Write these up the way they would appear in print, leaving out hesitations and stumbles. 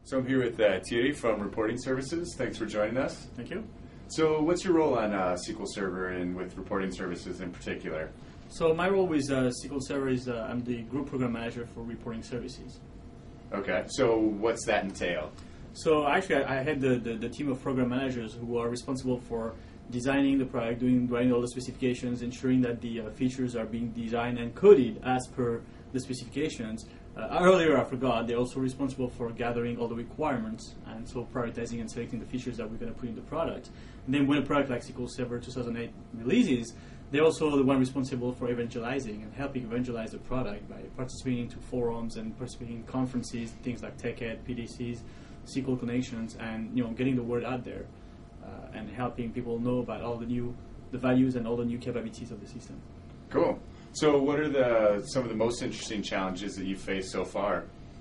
So I'm here with Thierry from Reporting Services. Thanks for joining us. Thank you. So what's your role on SQL Server and with Reporting Services in particular? So my role with SQL Server is I'm the Group Program Manager for Reporting Services. Okay, so what's that entail? So actually I had the team of program managers who are responsible for designing the product, writing all the specifications, ensuring that the features are being designed and coded as per the specifications. Earlier I forgot, they're also responsible for gathering all the requirements and so prioritizing and selecting the features that we're going to put in the product. And then when a product like SQL Server 2008 releases, they're also the one responsible for evangelizing and helping evangelize the product by participating in forums and participating in conferences, things like TechEd, PDCs, SQL Connections, and getting the word out there and helping people know about all the values and all the new capabilities of the system. Cool. So what are some of the most interesting challenges that you've faced so far?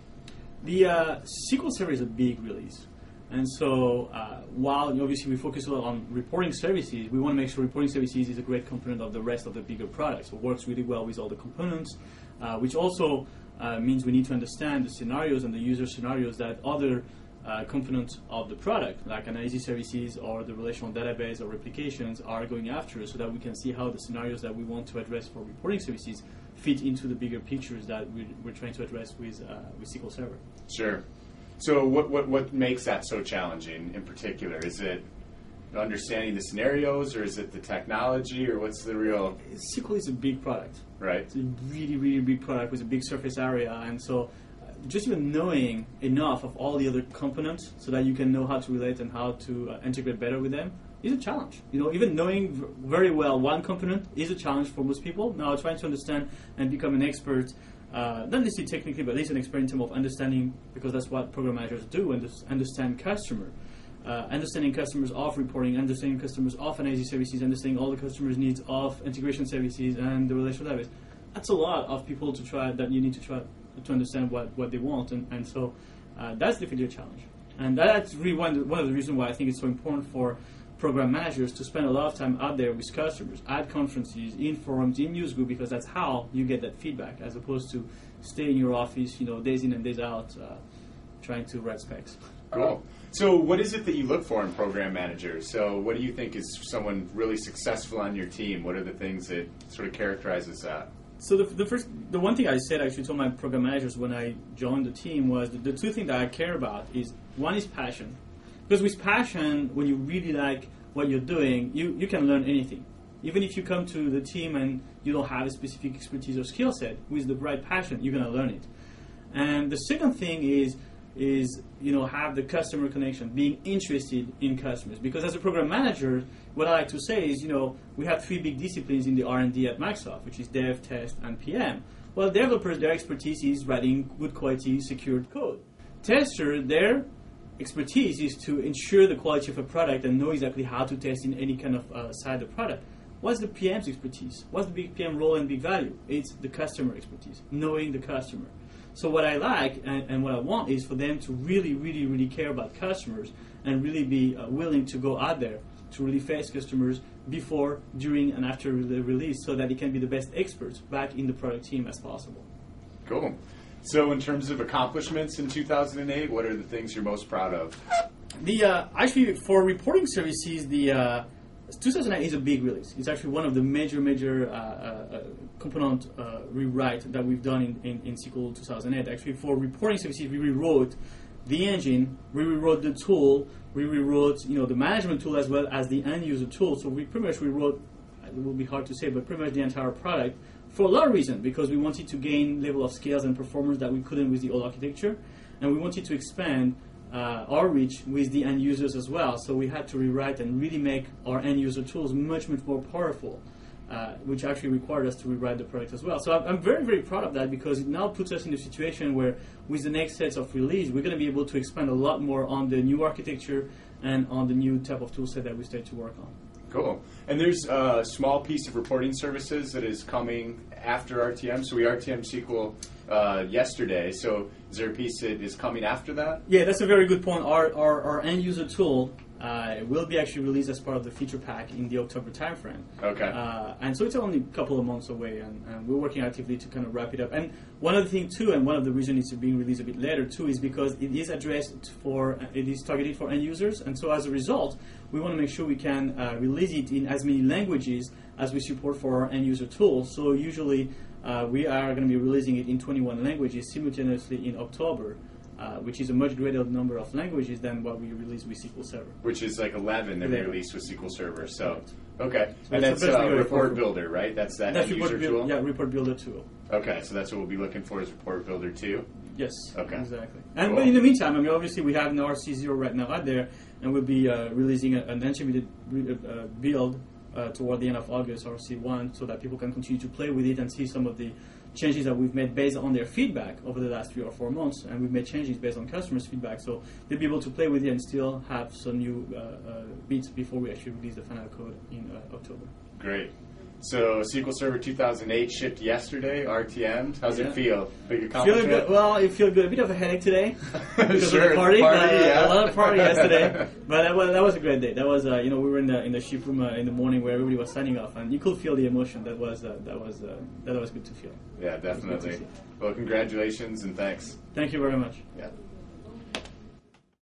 The SQL Server is a big release. And so while obviously we focus a lot on reporting services, we want to make sure reporting services is a great component of the rest of the bigger products. So it works really well with all the components, which also means we need to understand the scenarios and the user scenarios that other components of the product, like analysis services or the relational database or replications, are going after, so that we can see how the scenarios that we want to address for reporting services fit into the bigger pictures that we're trying to address with SQL Server. Sure. So what makes that so challenging in particular? Is it understanding the scenarios, or is it the technology, or what's the real... SQL is a big product. Right. It's a really, really big product with a big surface area, and so just even knowing enough of all the other components so that you can know how to relate and how to integrate better with them is a challenge. Even knowing very well one component is a challenge for most people. Now, trying to understand and become an expert, not necessarily technically, but at least an expert in terms of understanding, because that's what program managers do, and understand customer. Understanding customers of reporting, understanding customers of analysis services, understanding all the customers' needs of integration services and the relational database. That's a lot of people that you need to try to understand what they want, and so that's definitely a challenge. And that's really one of the reasons why I think it's so important for program managers to spend a lot of time out there with customers, at conferences, in forums, in news group, because that's how you get that feedback, as opposed to stay in your office, days in and days out, trying to write specs. Cool. So what is it that you look for in program managers? So what do you think is someone really successful on your team? What are the things that sort of characterizes that? So the one thing I said actually to my program managers when I joined the team was the two things that I care about is, one is passion. Because with passion, when you really like what you're doing, you can learn anything. Even if you come to the team and you don't have a specific expertise or skill set, with the right passion, you're going to learn it. And the second thing is have the customer connection, being interested in customers. Because as a program manager, what I like to say is, we have three big disciplines in the R&D at Microsoft, which is dev, test, and PM. Well, developers, their expertise is writing good quality, secured code. Tester, their expertise is to ensure the quality of a product and know exactly how to test in any kind of side of the product. What's the PM's expertise? What's the big PM role and big value? It's the customer expertise, knowing the customer. So what I like and what I want is for them to really, really, really care about customers and really be willing to go out there to really face customers before, during, and after the release, so that they can be the best experts back in the product team as possible. Cool. So in terms of accomplishments in 2008, what are the things you're most proud of? Actually, for reporting services, the 2008 is a big release. It's actually one of the major component rewrite that we've done in SQL 2008. Actually, for reporting services, we rewrote the engine, we rewrote the tool, we rewrote the management tool as well as the end user tool. So we pretty much rewrote, it will be hard to say, but pretty much the entire product for a lot of reasons, because we wanted to gain level of scales and performance that we couldn't with the old architecture, and we wanted to expand our reach with the end users as well. So we had to rewrite and really make our end user tools much, much more powerful, which actually required us to rewrite the product as well. So I'm very, very proud of that, because it now puts us in a situation where with the next sets of release, we're going to be able to expand a lot more on the new architecture and on the new type of tool set that we started to work on. Cool. And there's a small piece of reporting services that is coming after RTM. So we RTM SQL yesterday. So is there a piece that is coming after that? Yeah, that's a very good point. Our end user tool will be actually released as part of the feature pack in the October timeframe. Okay. And so it's only a couple of months away, and we're working actively to kind of wrap it up. And one other thing too, and one of the reasons it's being released a bit later too, is because it is it is targeted for end users, and so as a result, we want to make sure we can release it in as many languages as we support for our end user tools. So usually we are going to be releasing it in 21 languages simultaneously in October. Which is a much greater number of languages than what we released with SQL Server. Which is like 11 that we released with SQL Server. So, okay. So and that's Report Builder, right? That's user tool? Yeah, Report Builder tool. Okay, so that's what we'll be looking for is Report Builder 2? Yes, okay. Exactly. And Cool. But in the meantime, I mean, obviously we have an RC0 right now out there, and we'll be releasing an intermediate build toward the end of August, RC1, so that people can continue to play with it and see some of the changes that we've made based on their feedback over the last 3 or 4 months, and we've made changes based on customers' feedback, so they'll be able to play with it and still have some new bits before we actually release the final code in October. Great. So SQL Server 2008 shipped yesterday, RTM. How's it feel? Big accomplishment? Feel good. Well, it feels good. A bit of a headache today because Sure, of the party. yeah. A lot of party yesterday, but that was a great day. That was we were in the ship room in the morning where everybody was signing off, and you could feel the emotion. That was good to feel. Yeah, definitely. Well, congratulations and thanks. Thank you very much. Yeah.